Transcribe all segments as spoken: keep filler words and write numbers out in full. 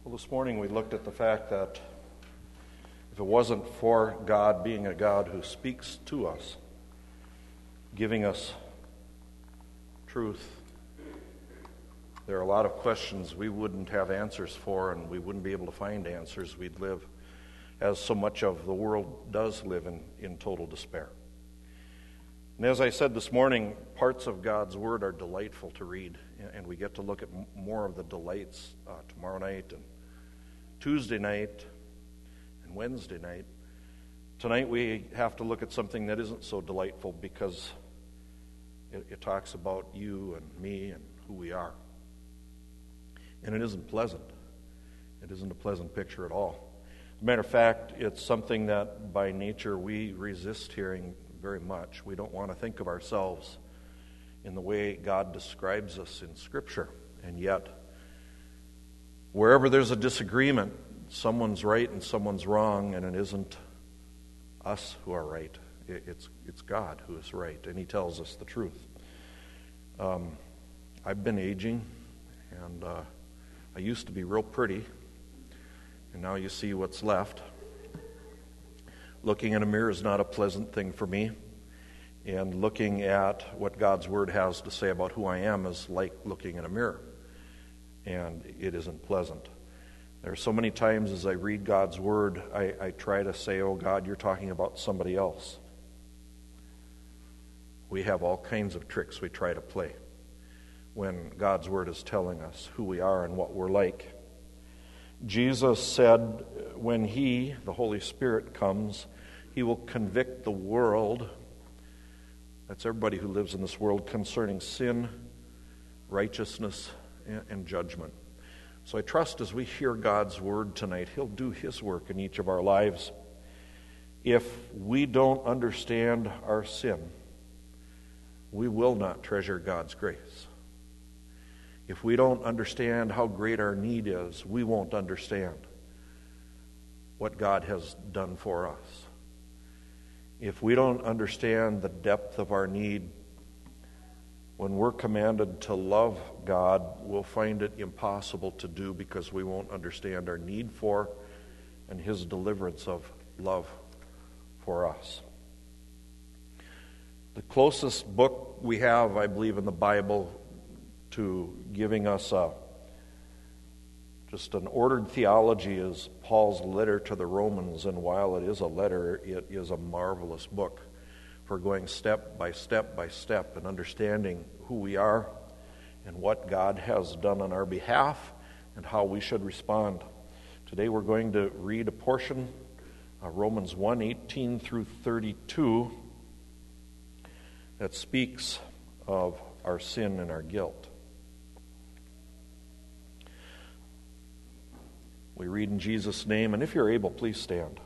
Well, this morning we looked at the fact that if it wasn't for God being a God who speaks to us, giving us truth, there are a lot of questions we wouldn't have answers for, and we wouldn't be able to find answers. We'd live, as so much of the world does live, in, in total despair. And as I said this morning, parts of God's Word are delightful to read, and we get to look at more of the delights uh, tomorrow night and Tuesday night and Wednesday night. Tonight we have to look at something that isn't so delightful because it, it talks about you and me and who we are. And it isn't pleasant. It isn't a pleasant picture at all. As a matter of fact, it's something that by nature we resist hearing very much. We don't want to think of ourselves in the way God describes us in Scripture. And yet, wherever there's a disagreement, someone's right and someone's wrong, and it isn't us who are right. It's it's God who is right, and He tells us the truth. Um, I've been aging, and uh, I used to be real pretty, and now you see what's left. Looking in a mirror is not a pleasant thing for me, and looking at what God's Word has to say about who I am is like looking in a mirror, and it isn't pleasant. There are so many times as I read God's Word, I, I try to say, oh God, you're talking about somebody else. We have all kinds of tricks we try to play when God's Word is telling us who we are and what we're like. Jesus said when He, the Holy Spirit, comes, He will convict the world, that's everybody who lives in this world, concerning sin, righteousness, and judgment. So I trust as we hear God's Word tonight, He'll do His work in each of our lives. If we don't understand our sin, we will not treasure God's grace. If we don't understand how great our need is, we won't understand what God has done for us. If we don't understand the depth of our need, when we're commanded to love God, we'll find it impossible to do because we won't understand our need for and His deliverance of love for us. The closest book we have, I believe, in the Bible to giving us a just an ordered theology is Paul's letter to the Romans, and while it is a letter, it is a marvelous book for going step by step by step and understanding who we are and what God has done on our behalf and how we should respond. Today we're going to read a portion of Romans one, eighteen through thirty-two that speaks of our sin and our guilt. We read in Jesus' name, and if you're able, please stand.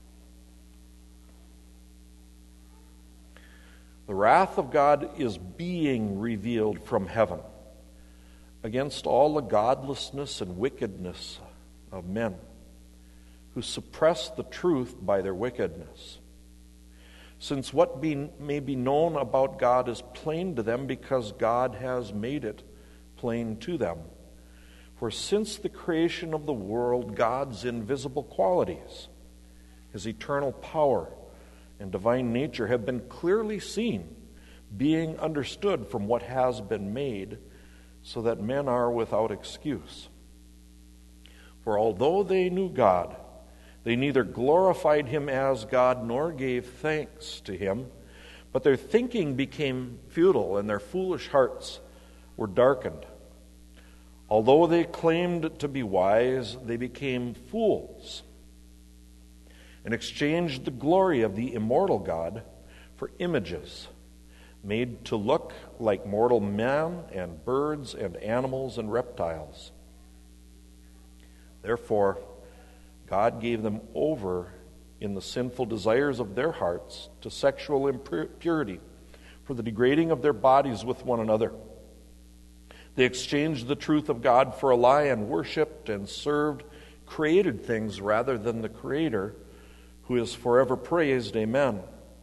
The wrath of God is being revealed from heaven against all the godlessness and wickedness of men who suppress the truth by their wickedness. Since what be, may be known about God is plain to them because God has made it plain to them. For since the creation of the world, God's invisible qualities, His eternal power and divine nature have been clearly seen, being understood from what has been made, so that men are without excuse. For although they knew God, they neither glorified Him as God nor gave thanks to Him, but their thinking became futile and their foolish hearts were darkened. Although they claimed to be wise, they became fools and exchanged the glory of the immortal God for images made to look like mortal men and birds and animals and reptiles. Therefore, God gave them over in the sinful desires of their hearts to sexual impurity for the degrading of their bodies with one another. They exchanged the truth of God for a lie and worshipped and served created things rather than the Creator, who is forever praised. Amen.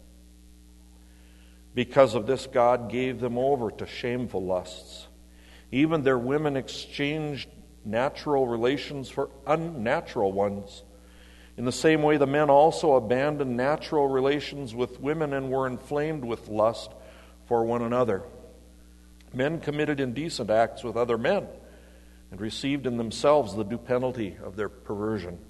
Because of this, God gave them over to shameful lusts. Even their women exchanged natural relations for unnatural ones. In the same way, the men also abandoned natural relations with women and were inflamed with lust for one another. Men committed indecent acts with other men and received in themselves the due penalty of their perversion.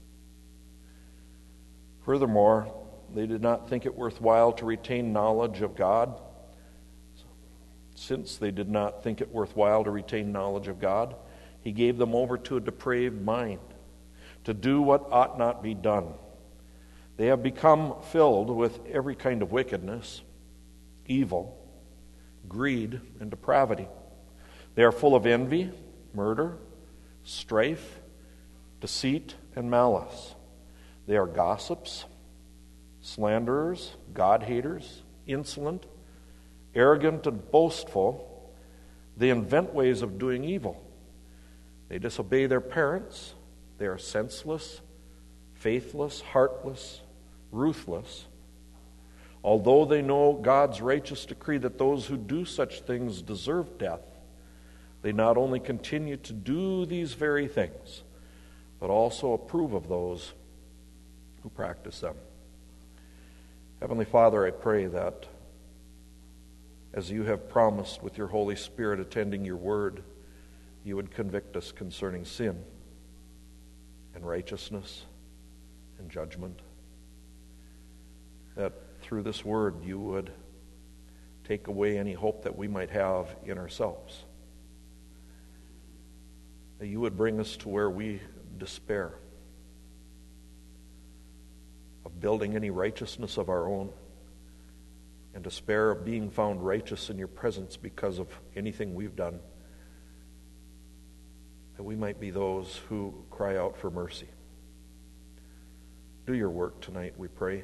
Furthermore, they did not think it worthwhile to retain knowledge of God. Since they did not think it worthwhile to retain knowledge of God, He gave them over to a depraved mind, to do what ought not be done. They have become filled with every kind of wickedness, evil, greed, and depravity. They are full of envy, murder, strife, deceit, and malice. They are gossips, slanderers, God-haters, insolent, arrogant, and boastful. They invent ways of doing evil. They disobey their parents. They are senseless, faithless, heartless, ruthless. Although they know God's righteous decree that those who do such things deserve death, they not only continue to do these very things, but also approve of those who practice them. Heavenly Father, I pray that as you have promised with your Holy Spirit attending your word, you would convict us concerning sin and righteousness and judgment. That through this word you would take away any hope that we might have in ourselves. That you would bring us to where we despair of building any righteousness of our own and despair of being found righteous in your presence because of anything we've done. That we might be those who cry out for mercy. Do your work tonight, we pray.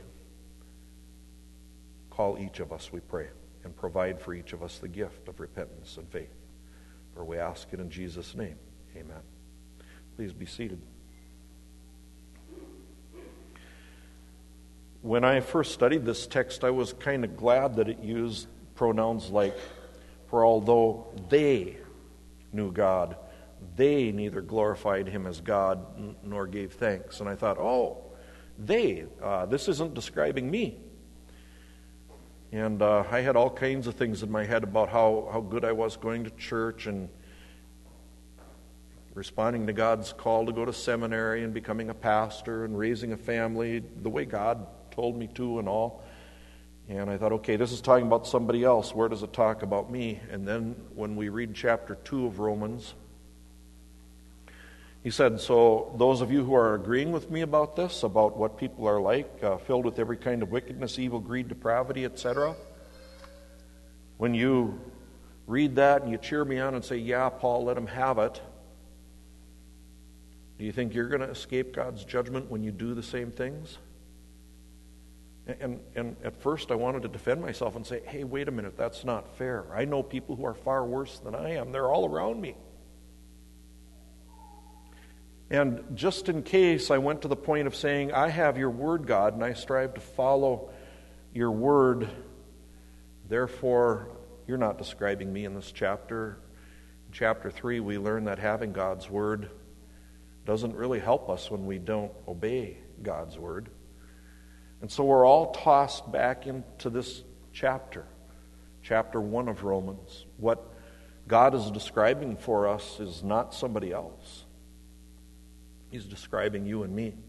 Call each of us, we pray, and provide for each of us the gift of repentance and faith. For we ask it in Jesus' name. Amen. Please be seated. When I first studied this text, I was kind of glad that it used pronouns like, for although they knew God, they neither glorified him as God nor gave thanks. And I thought, oh, they, uh, this isn't describing me. And uh, I had all kinds of things in my head about how, how good I was going to church and responding to God's call to go to seminary and becoming a pastor and raising a family the way God told me to and all. And I thought, okay, this is talking about somebody else. Where does it talk about me? And then when we read chapter two of Romans, he said, so those of you who are agreeing with me about this, about what people are like, uh, filled with every kind of wickedness, evil, greed, depravity, et cetera, when you read that and you cheer me on and say, yeah, Paul, let him have it, do you think you're going to escape God's judgment when you do the same things? And, and at first I wanted to defend myself and say, hey, wait a minute, that's not fair. I know people who are far worse than I am. They're all around me. And just in case, I went to the point of saying, I have your word, God, and I strive to follow your word. Therefore, you're not describing me in this chapter. In chapter three, we learn that having God's word doesn't really help us when we don't obey God's word. And so we're all tossed back into this chapter, chapter one of Romans. What God is describing for us is not somebody else. He's describing you and me.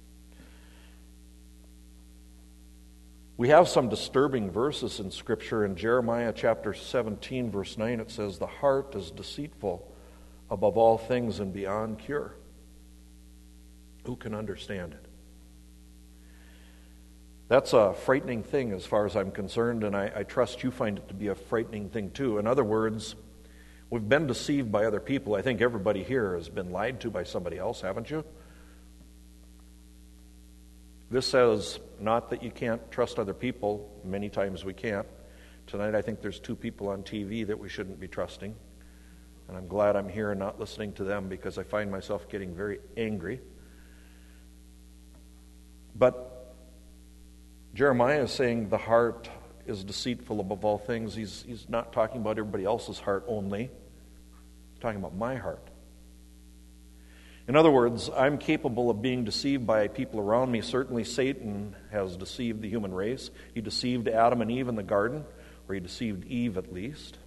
We have some disturbing verses in Scripture. In Jeremiah chapter seventeen, verse nine, it says, the heart is deceitful above all things and beyond cure. Who can understand it? That's a frightening thing as far as I'm concerned, and I, I trust you find it to be a frightening thing too. In other words, we've been deceived by other people. I think everybody here has been lied to by somebody else, haven't you? This says not that you can't trust other people. Many times we can't. Tonight I think there's two people on T V that we shouldn't be trusting. And I'm glad I'm here and not listening to them because I find myself getting very angry. But Jeremiah is saying the heart is deceitful above all things. He's, he's not talking about everybody else's heart only. He's talking about my heart. In other words, I'm capable of being deceived by people around me. Certainly Satan has deceived the human race. He deceived Adam and Eve in the garden, or he deceived Eve at least.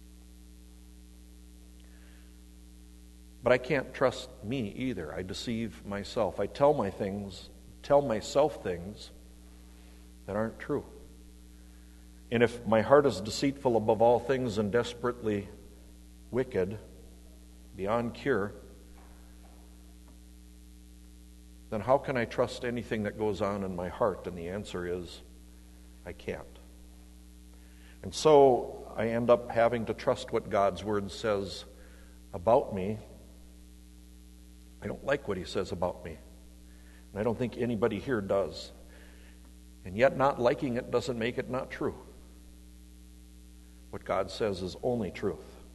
But I can't trust me either. I deceive myself. I tell my things, tell myself things that aren't true. And if my heart is deceitful above all things and desperately wicked, beyond cure, then how can I trust anything that goes on in my heart? And the answer is, I can't. And so I end up having to trust what God's Word says about me. I don't like what He says about me. And I don't think anybody here does. And yet not liking it doesn't make it not true. What God says is only truth.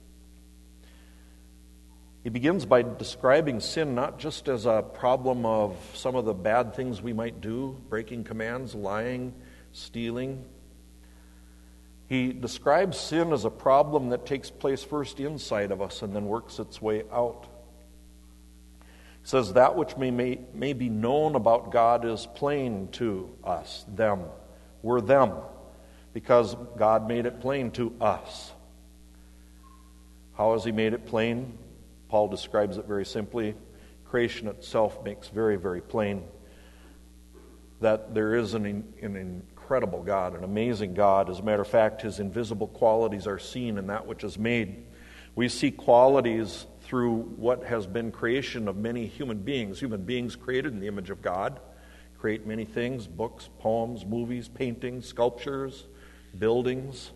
He begins by describing sin not just as a problem of some of the bad things we might do, breaking commands, lying, stealing. He describes sin as a problem that takes place first inside of us and then works its way out. He says that which may, may, may be known about God is plain to us, them. We're them, because God made it plain to us. How has He made it plain? Paul describes it very simply. Creation itself makes very, very plain that there is an, an incredible God, an amazing God. As a matter of fact, His invisible qualities are seen in that which is made. We see qualities through what has been creation of many human beings. Human beings created in the image of God create many things: books, poems, movies, paintings, sculptures, buildings.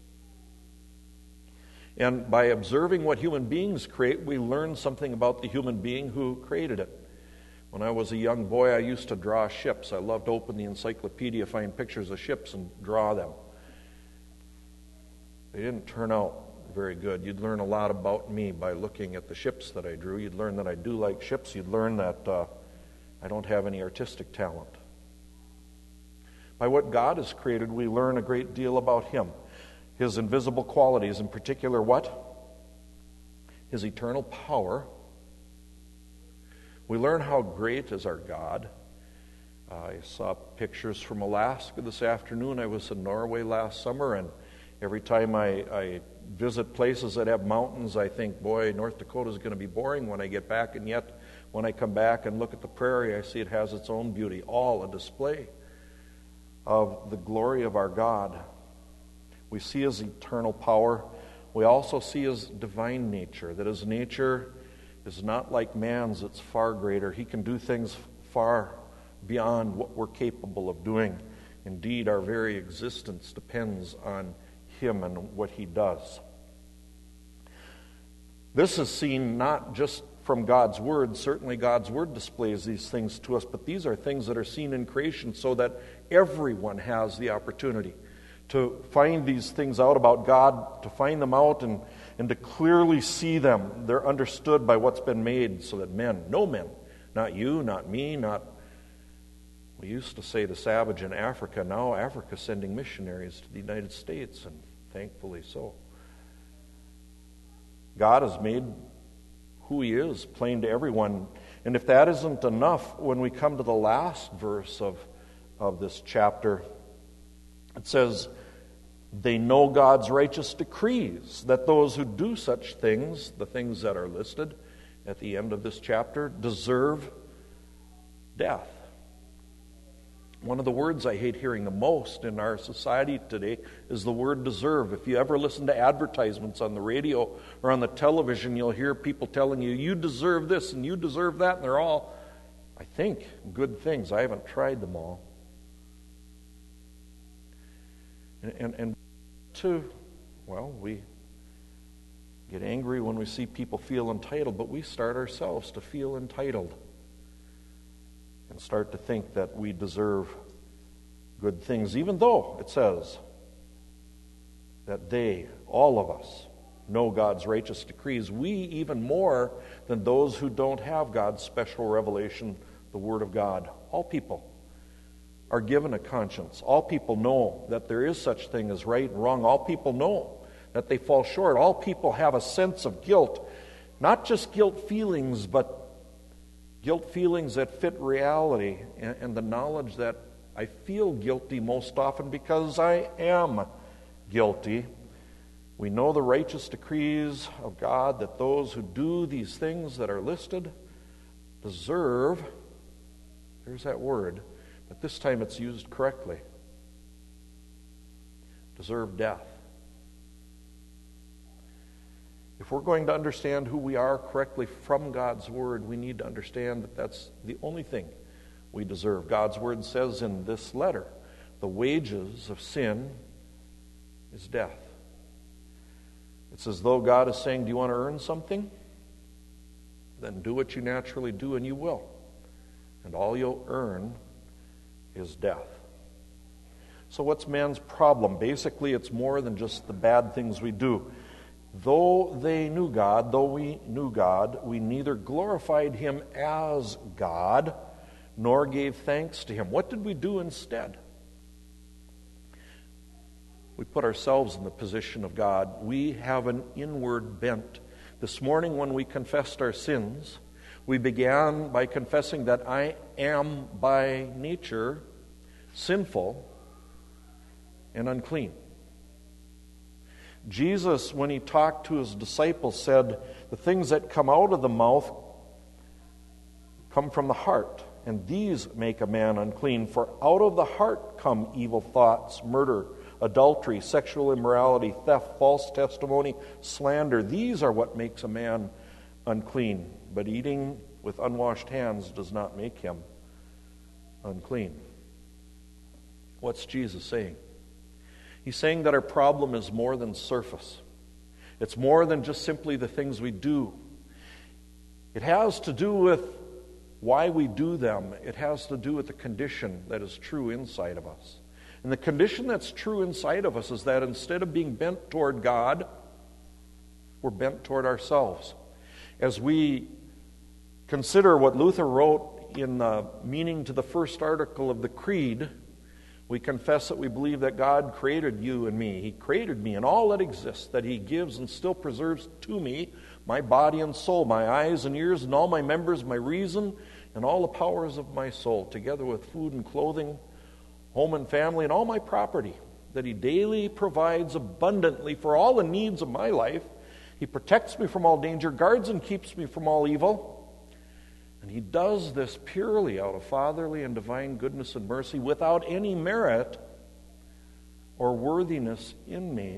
And by observing what human beings create, we learn something about the human being who created it. When I was a young boy, I used to draw ships. I loved to open the encyclopedia, find pictures of ships, and draw them. They didn't turn out very good. You'd learn a lot about me by looking at the ships that I drew. You'd learn that I do like ships. You'd learn that uh, I don't have any artistic talent. By what God has created, we learn a great deal about Him. His invisible qualities, in particular what? His eternal power. We learn how great is our God. Uh, I saw pictures from Alaska this afternoon. I was in Norway last summer, and every time I, I visit places that have mountains, I think, boy, North Dakota is going to be boring when I get back. And yet, when I come back and look at the prairie, I see it has its own beauty, all a display of the glory of our God. We see His eternal power. We also see His divine nature, that His nature is not like man's, it's far greater. He can do things far beyond what we're capable of doing. Indeed, our very existence depends on Him and what He does. This is seen not just from God's Word. Certainly God's Word displays these things to us, but these are things that are seen in creation so that everyone has the opportunity to find these things out about God, to find them out and, and to clearly see them. They're understood by what's been made so that men, no men, not you, not me, not... We used to say the savage in Africa. Now Africa's sending missionaries to the United States, and thankfully so. God has made who He is plain to everyone. And if that isn't enough, when we come to the last verse of, of this chapter, it says, they know God's righteous decrees, that those who do such things, the things that are listed at the end of this chapter, deserve death. One of the words I hate hearing the most in our society today is the word deserve. If you ever listen to advertisements on the radio or on the television, you'll hear people telling you, you deserve this and you deserve that, and they're all, I think, good things. I haven't tried them all. And, and, and to, well, we get angry when we see people feel entitled, but we start ourselves to feel entitled and start to think that we deserve good things, even though it says that they, all of us, know God's righteous decrees. We even more than those who don't have God's special revelation, the Word of God. All people are given a conscience. All people know that there is such thing as right and wrong. All people know that they fall short. All people have a sense of guilt. Not just guilt feelings, but Guilt feelings that fit reality, and, and the knowledge that I feel guilty most often because I am guilty. We know the righteous decrees of God that those who do these things that are listed deserve, there's that word, but this time it's used correctly, deserve death. If we're going to understand who we are correctly from God's Word, we need to understand that that's the only thing we deserve. God's Word says in this letter, the wages of sin is death. It's as though God is saying, do you want to earn something? Then do what you naturally do, and you will. And all you'll earn is death. So what's man's problem? Basically, it's more than just the bad things we do. Though they knew God, though we knew God, we neither glorified Him as God, nor gave thanks to Him. What did we do instead? We put ourselves in the position of God. We have an inward bent. This morning when we confessed our sins, we began by confessing that I am by nature sinful and unclean. Jesus, when He talked to His disciples, said, the things that come out of the mouth come from the heart, and these make a man unclean. For out of the heart come evil thoughts, murder, adultery, sexual immorality, theft, false testimony, slander. These are what makes a man unclean. But eating with unwashed hands does not make him unclean. What's Jesus saying? He's saying that our problem is more than surface. It's more than just simply the things we do. It has to do with why we do them. It has to do with the condition that is true inside of us. And the condition that's true inside of us is that instead of being bent toward God, we're bent toward ourselves. As we consider what Luther wrote in the meaning to the first article of the Creed, we confess that we believe that God created you and me. He created me and all that exists, that He gives and still preserves to me, my body and soul, my eyes and ears and all my members, my reason and all the powers of my soul, together with food and clothing, home and family, and all my property, that He daily provides abundantly for all the needs of my life. He protects me from all danger, guards and keeps me from all evil. And He does this purely out of fatherly and divine goodness and mercy without any merit or worthiness in me.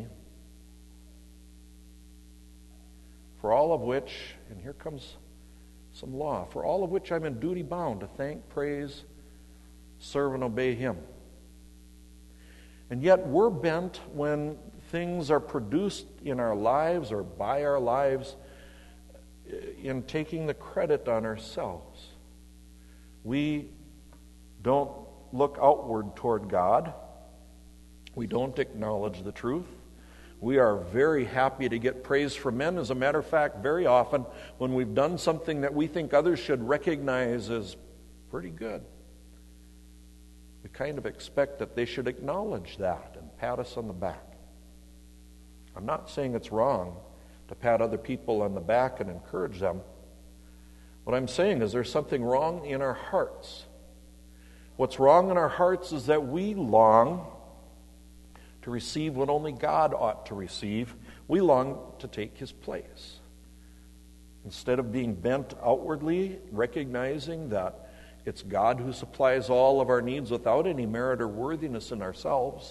For all of which, and here comes some law, for all of which I'm in duty bound to thank, praise, serve, and obey Him. And yet we're bent when things are produced in our lives or by our lives in taking the credit on ourselves. We don't look outward toward God. We don't acknowledge the truth. We are very happy to get praise from men. As a matter of fact, very often when we've done something that we think others should recognize as pretty good, we kind of expect that they should acknowledge that and pat us on the back. I'm not saying it's wrong to pat other people on the back and encourage them. What I'm saying is there's something wrong in our hearts. What's wrong in our hearts is that we long to receive what only God ought to receive. We long to take His place. Instead of being bent outwardly, recognizing that it's God who supplies all of our needs without any merit or worthiness in ourselves,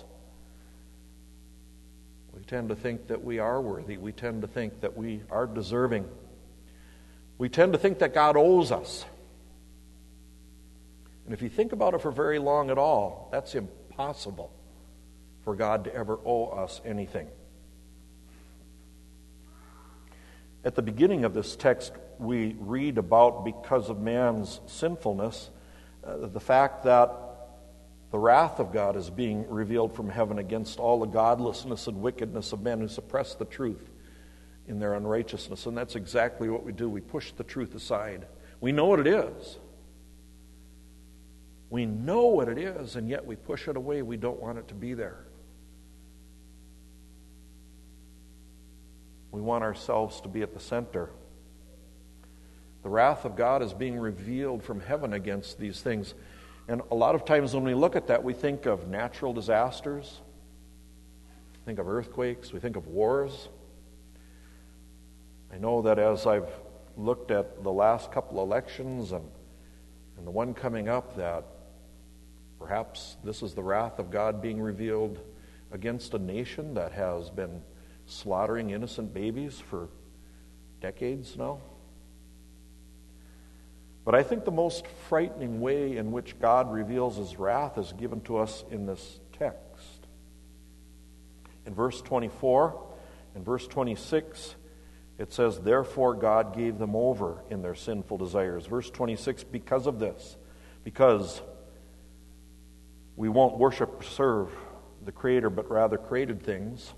we tend to think that we are worthy. We tend to think that we are deserving. We tend to think that God owes us. And if you think about it for very long at all, that's impossible for God to ever owe us anything. At the beginning of this text, we read about, because of man's sinfulness, uh, the fact that the wrath of God is being revealed from heaven against all the godlessness and wickedness of men who suppress the truth in their unrighteousness. And that's exactly what we do. We push the truth aside. We know what it is. We know what it is, and yet we push it away. We don't want it to be there. We want ourselves to be at the center. The wrath of God is being revealed from heaven against these things. And a lot of times when we look at that, we think of natural disasters, we think of earthquakes, we think of wars. I know that as I've looked at the last couple elections and, and the one coming up, that perhaps this is the wrath of God being revealed against a nation that has been slaughtering innocent babies for decades now. But I think the most frightening way in which God reveals his wrath is given to us in this text. In verse twenty-four and verse twenty-six, it says, "Therefore God gave them over in their sinful desires." Verse twenty-six, because of this, because we won't worship or serve the Creator, but rather created things,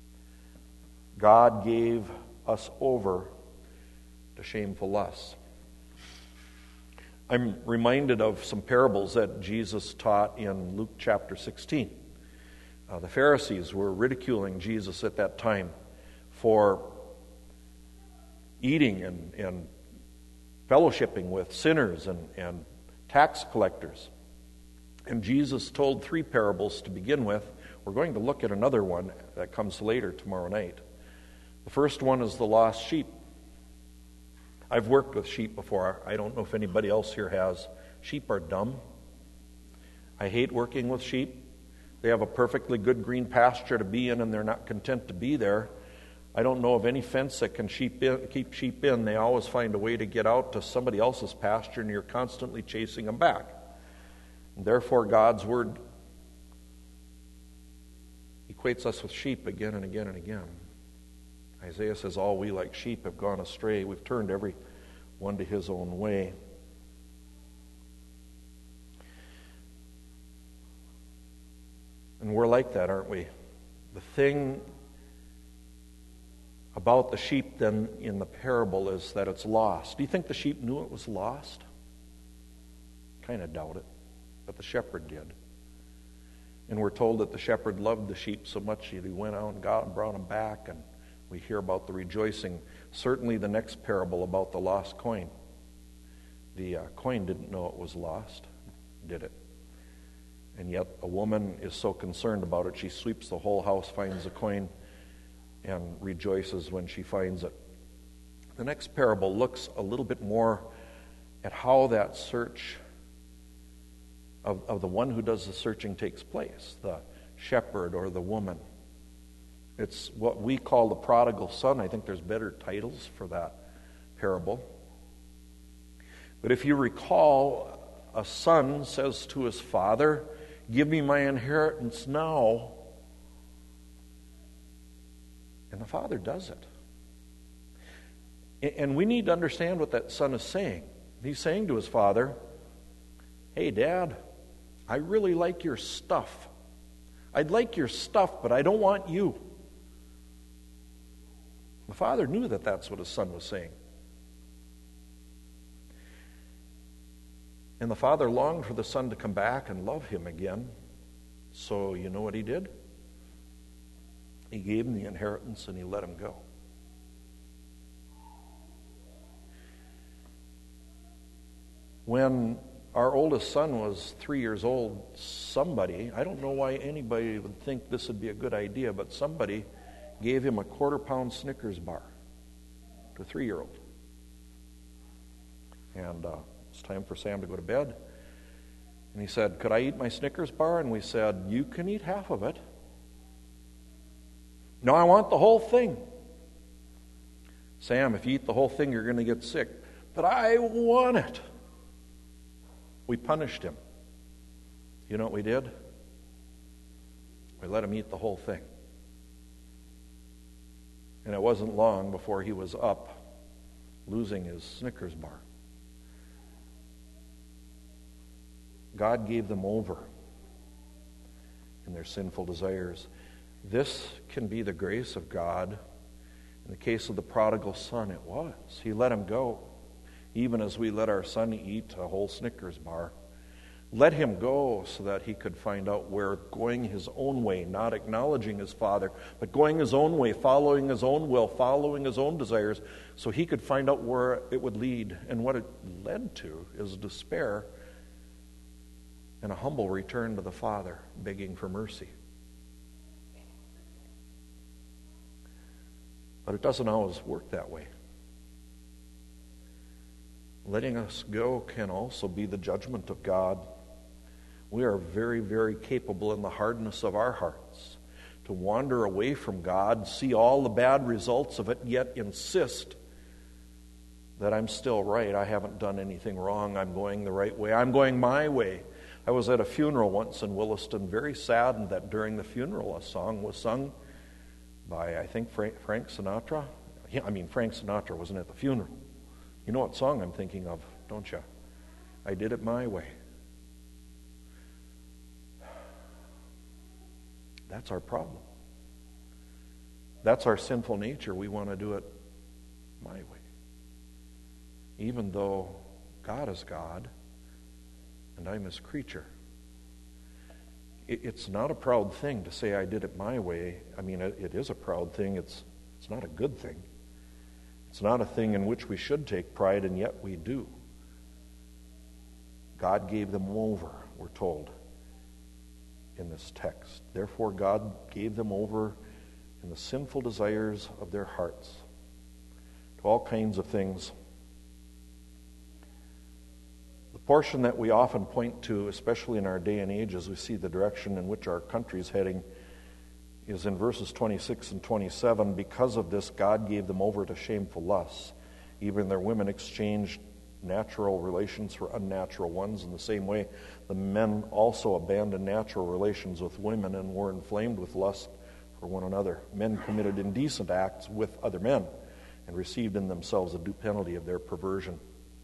God gave us over to shameful lusts. I'm reminded of some parables that Jesus taught in Luke chapter sixteen. Uh, the Pharisees were ridiculing Jesus at that time for eating and, and fellowshipping with sinners and, and tax collectors. And Jesus told three parables to begin with. We're going to look at another one that comes later tomorrow night. The first one is the lost sheep. I've worked with sheep before. I don't know if anybody else here has. Sheep are dumb. I hate working with sheep. They have a perfectly good green pasture to be in, and they're not content to be there. I don't know of any fence that can sheep in, keep sheep in. They always find a way to get out to somebody else's pasture, and you're constantly chasing them back. And therefore, God's word equates us with sheep again and again and again. Isaiah says, all we like sheep have gone astray. We've turned every one to his own way. And we're like that, aren't we? The thing about the sheep then in the parable is that it's lost. Do you think the sheep knew it was lost? Kind of doubt it. But the shepherd did. And we're told that the shepherd loved the sheep so much that he went out and got and brought them back, and we hear about the rejoicing. Certainly the next parable about the lost coin. The uh, coin didn't know it was lost, did it? And yet a woman is so concerned about it, she sweeps the whole house, finds the coin, and rejoices when she finds it. The next parable looks a little bit more at how that search of, of the one who does the searching takes place, the shepherd or the woman. It's what we call the prodigal son. I think there's better titles for that parable. But if you recall, a son says to his father, "Give me my inheritance now." And the father does it. And we need to understand what that son is saying. He's saying to his father, "Hey, Dad, I really like your stuff. I'd like your stuff, but I don't want you." The father knew that that's what his son was saying. And the father longed for the son to come back and love him again. So you know what he did? He gave him the inheritance and he let him go. When our oldest son was three years old, somebody, I don't know why anybody would think this would be a good idea, but somebody gave him a quarter pound Snickers bar to a three-year-old. And uh, it's time for Sam to go to bed. And he said, "Could I eat my Snickers bar?" And we said, "You can eat half of it." "No, I want the whole thing." "Sam, if you eat the whole thing, you're going to get sick." "But I want it." We punished him. You know what we did? We let him eat the whole thing. And it wasn't long before he was up, losing his Snickers bar. God gave them over in their sinful desires. This can be the grace of God. In the case of the prodigal son, it was. He let him go, even as we let our son eat a whole Snickers bar. let him go so that he could find out where going his own way, not acknowledging his Father, but going his own way, following his own will, following his own desires, so he could find out where it would lead. And what it led to is despair and a humble return to the Father, begging for mercy. But it doesn't always work that way. Letting us go can also be the judgment of God. We are very, very capable in the hardness of our hearts to wander away from God, see all the bad results of it, yet insist that I'm still right. I haven't done anything wrong. I'm going the right way. I'm going my way. I was at a funeral once in Williston, very saddened that during the funeral a song was sung by, I think, Frank, Frank Sinatra. Yeah, I mean, Frank Sinatra wasn't at the funeral. You know what song I'm thinking of, don't you? I did it my way. That's our problem. That's our sinful nature. We want to do it my way. Even though God is God and I'm His creature. It's not a proud thing to say I did it my way. I mean, it is a proud thing. It's, it's not a good thing. It's not a thing in which we should take pride, and yet we do. God gave them over, we're told in this text. Therefore, God gave them over in the sinful desires of their hearts to all kinds of things. The portion that we often point to, especially in our day and age as we see the direction in which our country is heading, is in verses twenty-six and twenty-seven. Because of this, God gave them over to shameful lusts. Even their women exchanged natural relations for unnatural ones. In the same way, the men also abandoned natural relations with women and were inflamed with lust for one another. Men committed indecent acts with other men and received in themselves the due penalty of their perversion.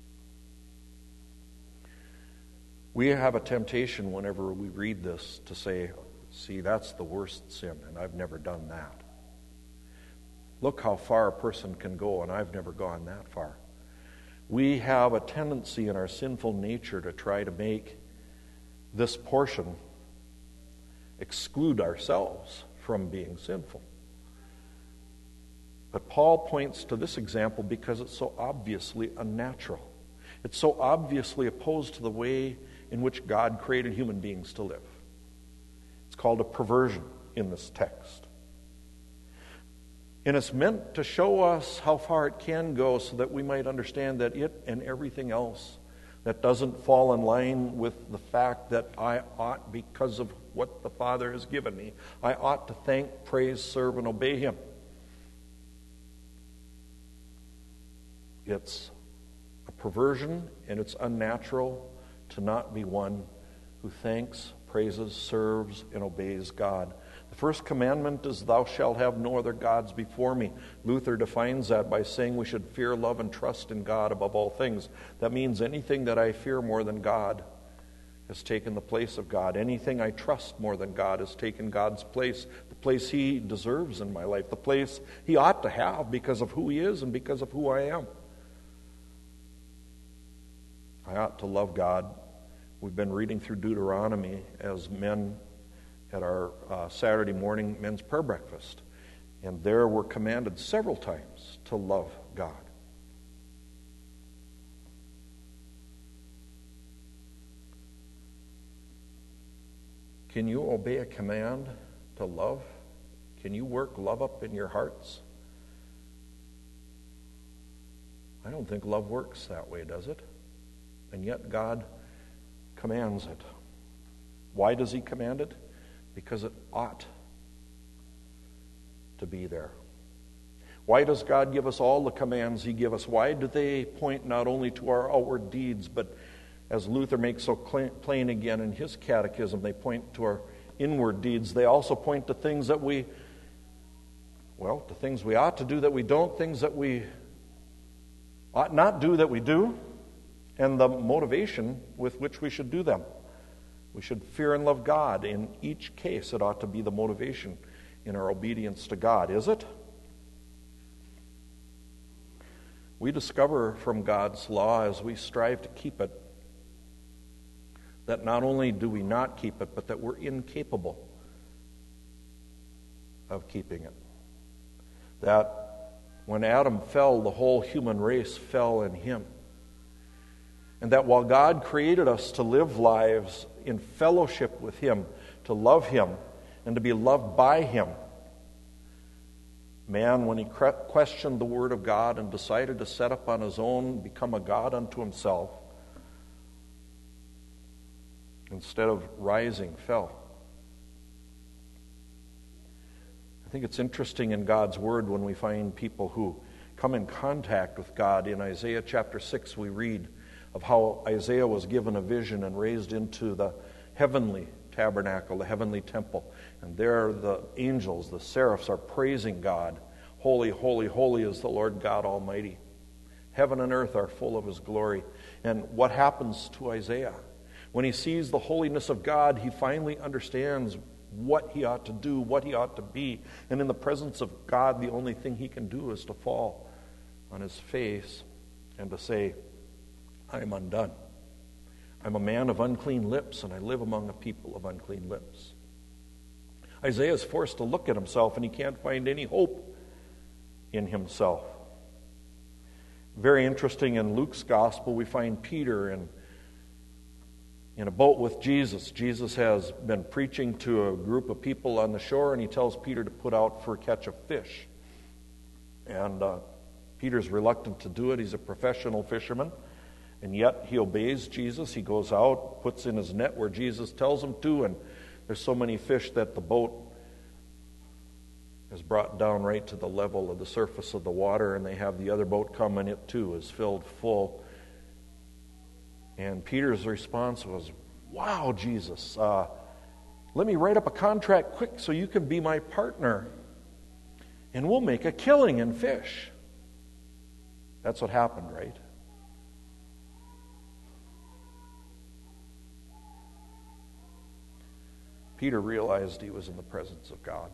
We have a temptation whenever we read this to say, see, that's the worst sin, and I've never done that. Look how far a person can go, and I've never gone that far. We have a tendency in our sinful nature to try to make this portion exclude ourselves from being sinful. But Paul points to this example because it's so obviously unnatural. It's so obviously opposed to the way in which God created human beings to live. It's called a perversion in this text. And it's meant to show us how far it can go so that we might understand that it and everything else that doesn't fall in line with the fact that I ought, because of what the Father has given me, I ought to thank, praise, serve, and obey Him. It's a perversion, and it's unnatural to not be one who thanks, praises, serves, and obeys God. The first commandment is, thou shalt have no other gods before me. Luther defines that by saying we should fear, love, and trust in God above all things. That means anything that I fear more than God has taken the place of God. Anything I trust more than God has taken God's place, the place He deserves in my life, the place He ought to have because of who He is and because of who I am. I ought to love God. We've been reading through Deuteronomy as men at our uh, Saturday morning men's prayer breakfast. And there we're commanded several times to love God. Can you obey a command to love? Can you work love up in your hearts? I don't think love works that way, does it? And yet God commands it. Why does He command it? Because it ought to be there. Why does God give us all the commands He gives us? Why do they point not only to our outward deeds, but as Luther makes so plain again in his catechism, they point to our inward deeds. They also point to things that we, well, to things we ought to do that we don't, things that we ought not do that we do, and the motivation with which we should do them. We should fear and love God. In each case, it ought to be the motivation in our obedience to God, is it? We discover from God's law, as we strive to keep it, that not only do we not keep it, but that we're incapable of keeping it. That when Adam fell, the whole human race fell in him. And that while God created us to live lives in fellowship with Him, to love Him, and to be loved by Him, man, when he questioned the Word of God and decided to set up on his own, become a God unto himself, instead of rising, fell. I think it's interesting in God's Word when we find people who come in contact with God. In Isaiah chapter six, we read of how Isaiah was given a vision and raised into the heavenly tabernacle, the heavenly temple. And there the angels, the seraphs, are praising God. Holy, holy, holy is the Lord God Almighty. Heaven and earth are full of His glory. And what happens to Isaiah? When he sees the holiness of God, he finally understands what he ought to do, what he ought to be. And in the presence of God, the only thing he can do is to fall on his face and to say, I am undone. I'm a man of unclean lips, and I live among a people of unclean lips. Isaiah is forced to look at himself, and he can't find any hope in himself. Very interesting, in Luke's gospel, we find Peter in, in a boat with Jesus. Jesus has been preaching to a group of people on the shore, and he tells Peter to put out for a catch of fish. And uh, Peter's reluctant to do it. He's a professional fisherman. And yet he obeys Jesus. He goes out, puts in his net where Jesus tells him to, and there's so many fish that the boat is brought down right to the level of the surface of the water, and they have the other boat come, and it too is filled full. And Peter's response was, wow, Jesus, uh, let me write up a contract quick so you can be my partner, and we'll make a killing in fish. That's what happened, right? Peter realized he was in the presence of God.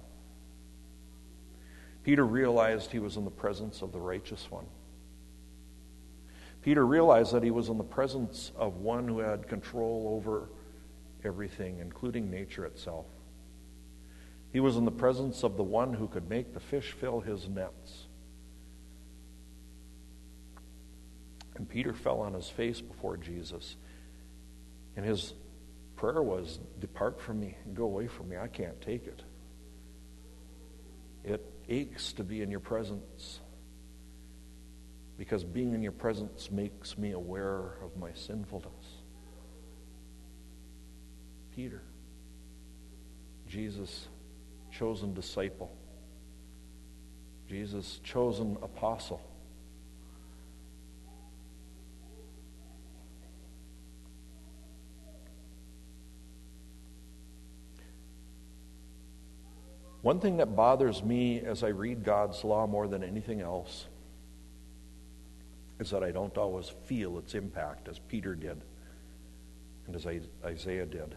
Peter realized he was in the presence of the righteous one. Peter realized that he was in the presence of one who had control over everything, including nature itself. He was in the presence of the one who could make the fish fill his nets. And Peter fell on his face before Jesus. And his prayer was, depart from me, go away from me, I can't take it. It aches to be in your presence, because being in your presence makes me aware of my sinfulness. Peter, Jesus' chosen disciple, Jesus' chosen apostle, one thing that bothers me as I read God's law more than anything else is that I don't always feel its impact as Peter did and as Isaiah did.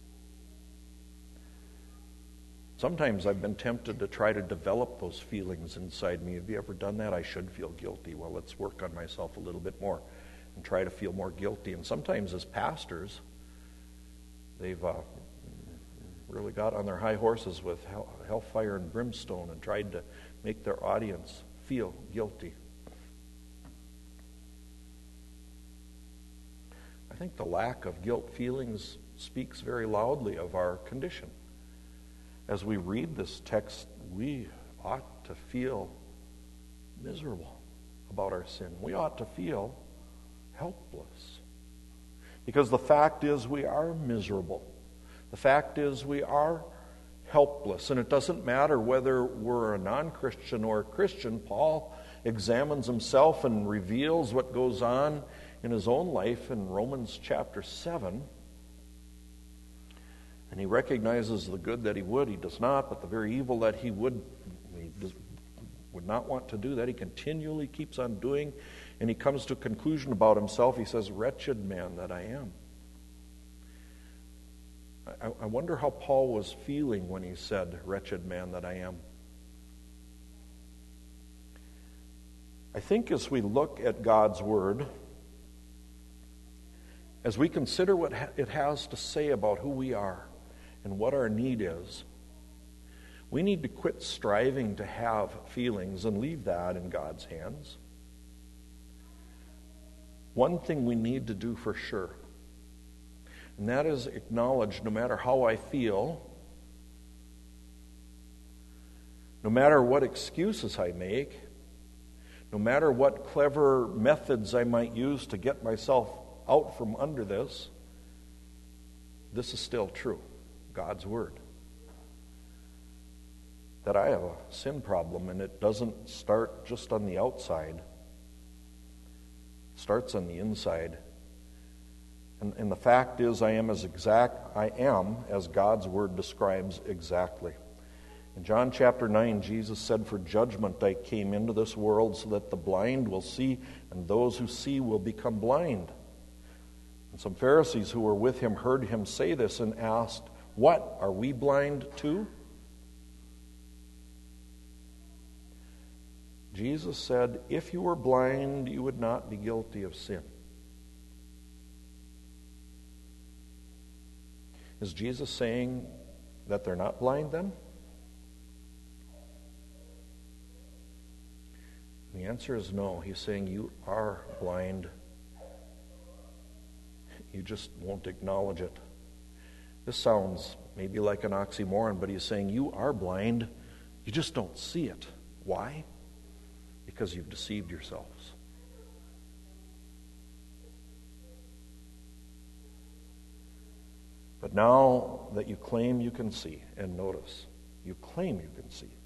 Sometimes I've been tempted to try to develop those feelings inside me. Have you ever done that? I should feel guilty. Well, let's work on myself a little bit more and try to feel more guilty. And sometimes as pastors, they've uh, really got on their high horses with hell, hellfire and brimstone and tried to make their audience feel guilty. I think the lack of guilt feelings speaks very loudly of our condition. As we read this text, we ought to feel miserable about our sin. We ought to feel helpless. Because the fact is, we are miserable. The fact is, we are helpless. And it doesn't matter whether we're a non-Christian or a Christian. Paul examines himself and reveals what goes on in his own life in Romans chapter seven. And he recognizes the good that he would, he does not, but the very evil that he would, he does, would not want to do, that he continually keeps on doing. And he comes to a conclusion about himself. He says, wretched man that I am. I, I wonder how Paul was feeling when he said, wretched man that I am. I think as we look at God's Word, As we consider what it has to say about who we are and what our need is, we need to quit striving to have feelings and leave that in God's hands. One thing we need to do for sure, and that is acknowledge no matter how I feel, no matter what excuses I make, no matter what clever methods I might use to get myself out from under this, this is still true, God's Word. That I have a sin problem, and it doesn't start just on the outside. It starts on the inside. And, and the fact is, I am as exact I am as God's Word describes exactly. In John chapter nine, Jesus said, "For judgment I came into this world, so that the blind will see, and those who see will become blind." And some Pharisees who were with him heard him say this and asked, "What, are we blind too?" Jesus said, "If you were blind, you would not be guilty of sin." Is Jesus saying that they're not blind then? The answer is no. He's saying you are blind. You just won't acknowledge it. This sounds maybe like an oxymoron, but he's saying you are blind. You just don't see it. Why? Because you've deceived yourselves. But now that you claim you can see, and notice, you claim you can see,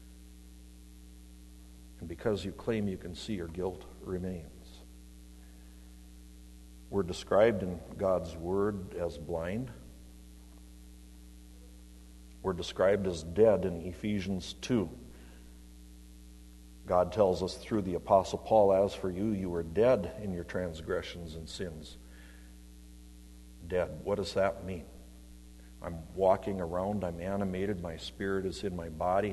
and because you claim you can see, your guilt remains. We're described in God's Word as blind. We're described as dead in Ephesians two. God tells us through the Apostle Paul, "As for you, you were dead in your transgressions and sins." Dead. What does that mean? I'm walking around, I'm animated, my spirit is in my body.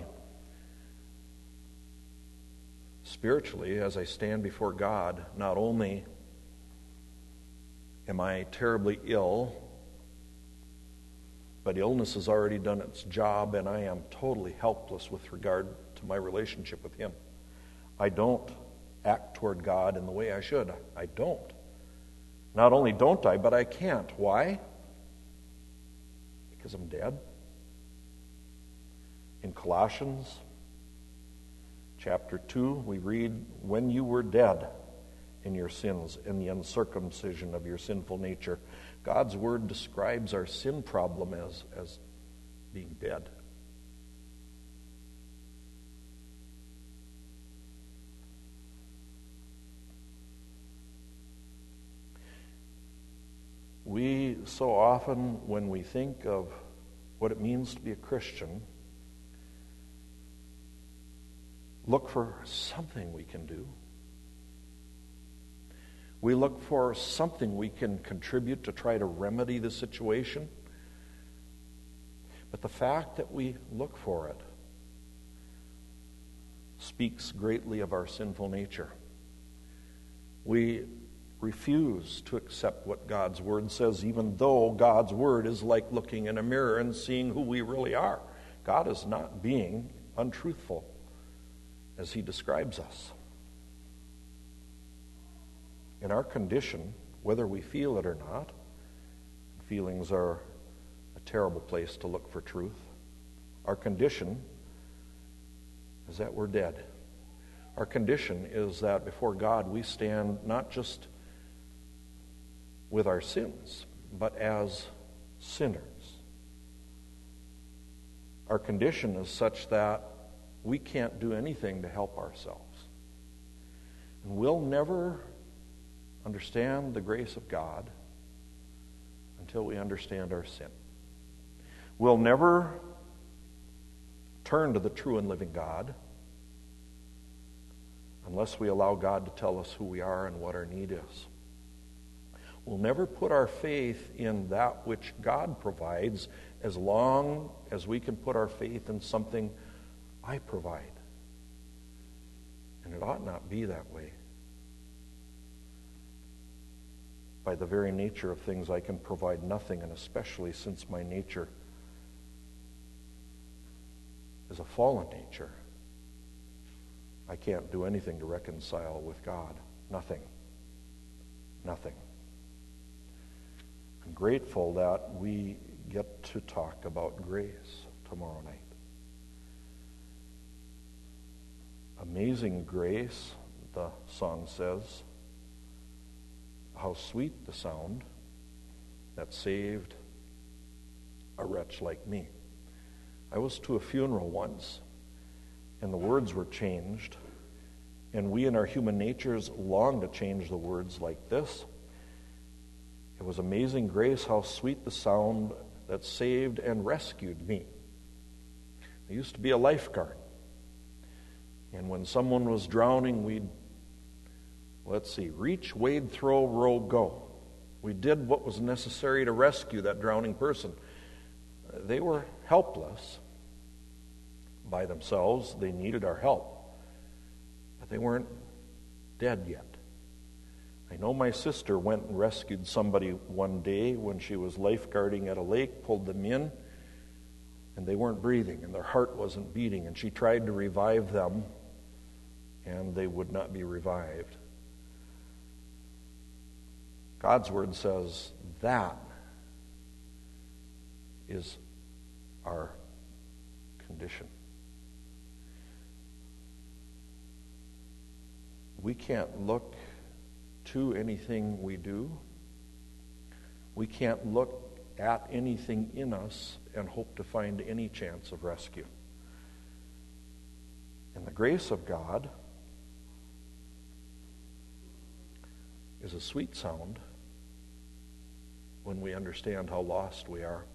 Spiritually, as I stand before God, not only am I terribly ill, but illness has already done its job, and I am totally helpless with regard to my relationship with Him. I don't act toward God in the way I should. I don't. Not only don't I, but I can't. Why? Because I'm dead. In Colossians chapter two, we read, "When you were dead in your sins and the uncircumcision of your sinful nature." God's Word describes our sin problem as, as being dead. We so often, when we think of what it means to be a Christian, look for something we can do. We look for something we can contribute to try to remedy the situation. But the fact that we look for it speaks greatly of our sinful nature. We refuse to accept what God's Word says, even though God's Word is like looking in a mirror and seeing who we really are. God is not being untruthful as He describes us. In our condition, whether we feel it or not, feelings are a terrible place to look for truth. Our condition is that we're dead. Our condition is that before God we stand not just with our sins, but as sinners. Our condition is such that we can't do anything to help ourselves. And we'll never understand the grace of God until we understand our sin. We'll never turn to the true and living God unless we allow God to tell us who we are and what our need is. We'll never put our faith in that which God provides as long as we can put our faith in something I provide. And it ought not be that way. by the very nature of things, I can provide nothing, and especially since my nature is a fallen nature, I can't do anything to reconcile with God. Nothing. Nothing. I'm grateful that we get to talk about grace tomorrow night. Amazing grace, the song says. How sweet the sound that saved a wretch like me. I was to a funeral once, and the words were changed, and we in our human natures long to change the words like this. It was amazing grace, how sweet the sound that saved and rescued me. I used to be a lifeguard, and when someone was drowning, we'd, let's see, reach, wade, throw, row, go. We did what was necessary to rescue that drowning person. They were helpless by themselves. They needed our help, but they weren't dead yet. I know my sister went and rescued somebody one day when she was lifeguarding at a lake, pulled them in, and they weren't breathing, and their heart wasn't beating, and she tried to revive them, and they would not be revived. God's word says that is our condition. We can't look to anything we do. We can't look at anything in us and hope to find any chance of rescue. And the grace of God is a sweet sound when we understand how lost we are.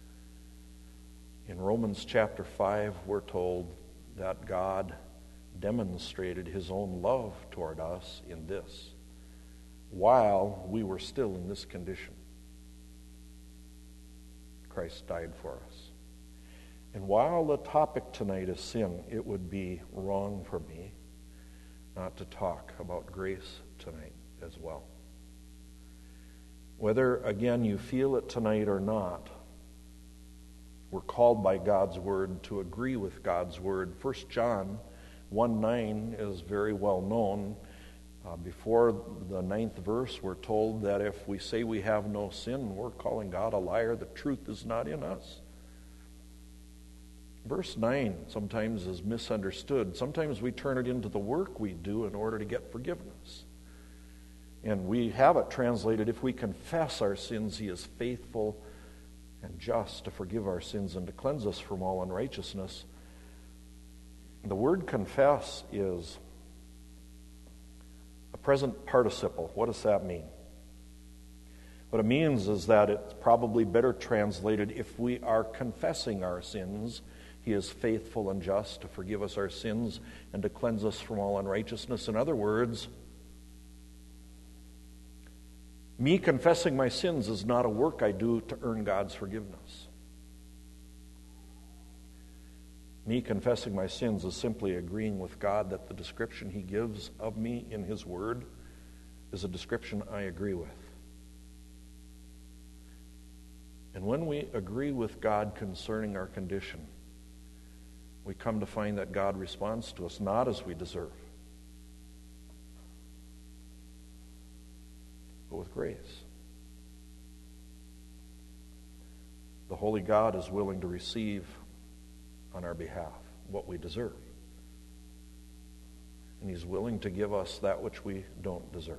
In Romans chapter five, we're told that God demonstrated his own love toward us in this: while we were still in this condition, Christ died for us. And while the topic tonight is sin, it would be wrong for me not to talk about grace tonight as well. Whether, again, you feel it tonight or not, we're called by God's word to agree with God's word. First John one nine is very well known. Uh, before the ninth verse, we're told that if we say we have no sin, we're calling God a liar. The truth is not in us. Verse nine sometimes is misunderstood. Sometimes we turn it into the work we do in order to get forgiveness. And we have it translated, if we confess our sins, he is faithful and just to forgive our sins and to cleanse us from all unrighteousness. The word confess is a present participle. What does that mean? What it means is that it's probably better translated, if we are confessing our sins, he is faithful and just to forgive us our sins and to cleanse us from all unrighteousness. In other words, me confessing my sins is not a work I do to earn God's forgiveness. Me confessing my sins is simply agreeing with God that the description he gives of me in his word is a description I agree with. And when we agree with God concerning our condition, we come to find that God responds to us not as we deserve, but with grace. The Holy God is willing to receive on our behalf what we deserve. And he's willing to give us that which we don't deserve.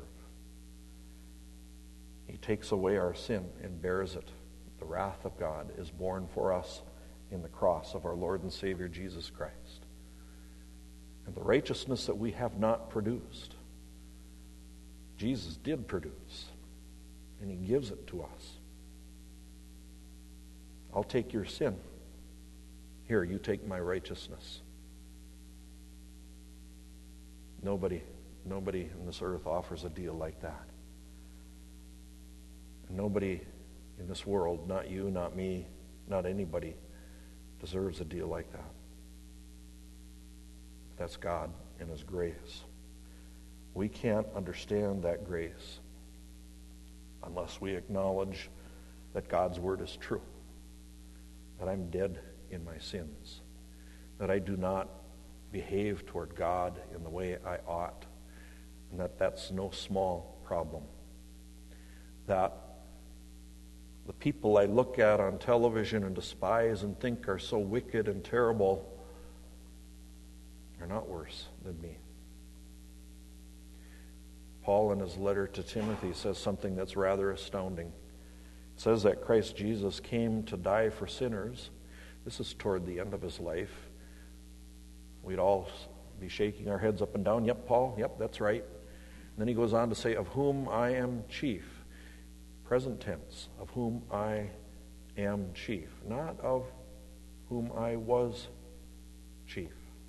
He takes away our sin and bears it. The wrath of God is borne for us in the cross of our Lord and Savior Jesus Christ. And the righteousness that we have not produced, Jesus did produce, and he gives it to us. I'll take your sin. Here, you take my righteousness. Nobody, nobody in this earth offers a deal like that. And nobody in this world, not you, not me, not anybody, deserves a deal like that. That's God and his grace. We can't understand that grace unless we acknowledge that God's word is true, that I'm dead in my sins, that I do not behave toward God in the way I ought, and that that's no small problem. That the people I look at on television and despise and think are so wicked and terrible are not worse than me. Paul, in his letter to Timothy, says something that's rather astounding. It says that Christ Jesus came to die for sinners. This is toward the end of his life. We'd all be shaking our heads up and down. Yep, Paul, yep, that's right. And then he goes on to say, of whom I am chief. Present tense, of whom I am chief. Not of whom I was chief.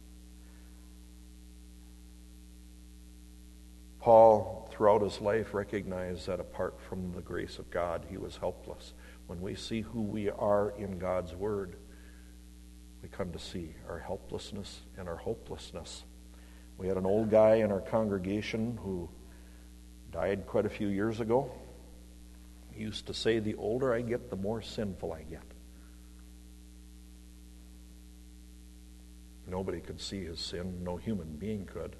Paul, throughout his life, recognized that apart from the grace of God, he was helpless. When we see who we are in God's word, we come to see our helplessness and our hopelessness. We had an old guy in our congregation who died quite a few years ago. He used to say, the older I get, the more sinful I get. Nobody could see his sin. No human being could.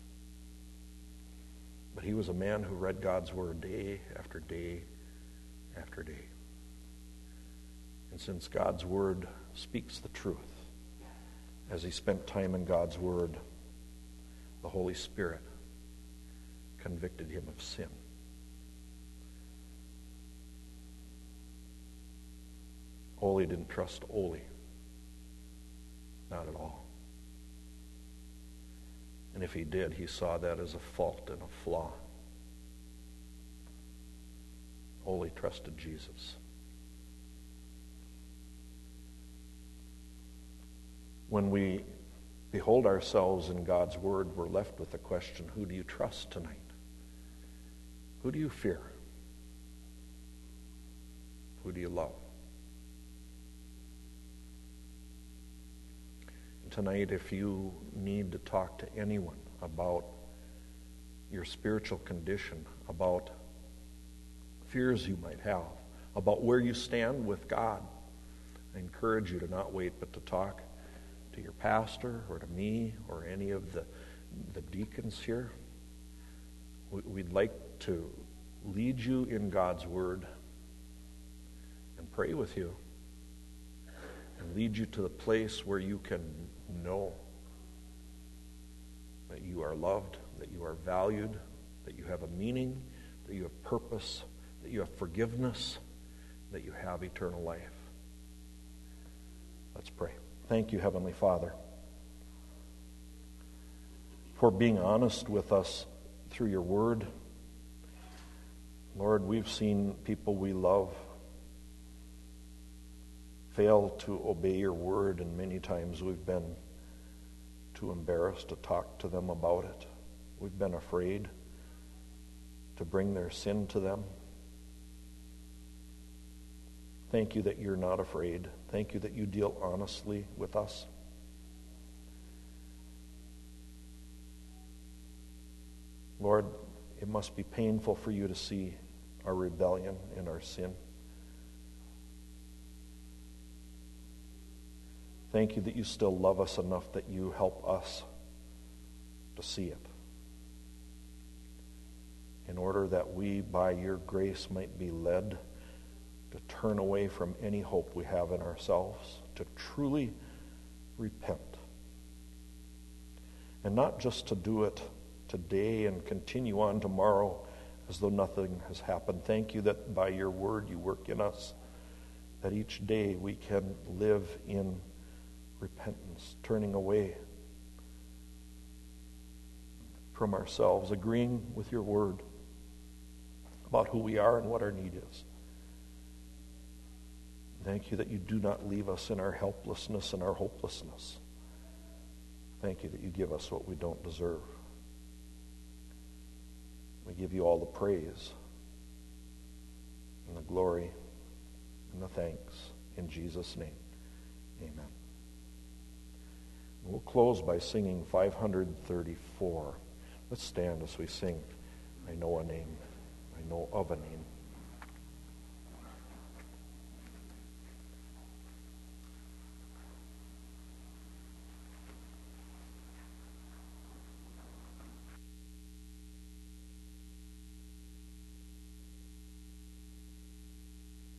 But he was a man who read God's word day after day after day. And since God's word speaks the truth, as he spent time in God's word, the Holy Spirit convicted him of sin. Ole didn't trust Ole. Not at all. And if he did, he saw that as a fault and a flaw. Ole trusted Jesus. When we behold ourselves in God's word, we're left with the question, who do you trust tonight? Who do you fear? Who do you love? Tonight, if you need to talk to anyone about your spiritual condition, about fears you might have, about where you stand with God, I encourage you to not wait, but to talk to your pastor or to me or any of the, the deacons here. We'd like to lead you in God's word and pray with you and lead you to the place where you can know that you are loved, that you are valued, that you have a meaning, that you have purpose, that you have forgiveness, that you have eternal life. Let's pray. Thank you, Heavenly Father, for being honest with us through your word. Lord, we've seen people we love fail to obey your word, and many times we've been too embarrassed to talk to them about it. We've been afraid to bring their sin to them. Thank you that you're not afraid. Thank you that you deal honestly with us. Lord, it must be painful for you to see our rebellion and our sin. Thank you that you still love us enough that you help us to see it, in order that we, by your grace, might be led to turn away from any hope we have in ourselves, to truly repent. And not just to do it today and continue on tomorrow as though nothing has happened. Thank you that by your word you work in us, that each day we can live in repentance, turning away from ourselves, agreeing with your word about who we are and what our need is. Thank you that you do not leave us in our helplessness and our hopelessness. Thank you that you give us what we don't deserve. We give you all the praise and the glory and the thanks in Jesus' name. Amen. We'll close by singing five thirty-four. Let's stand as we sing, I Know a Name, I Know of a Name.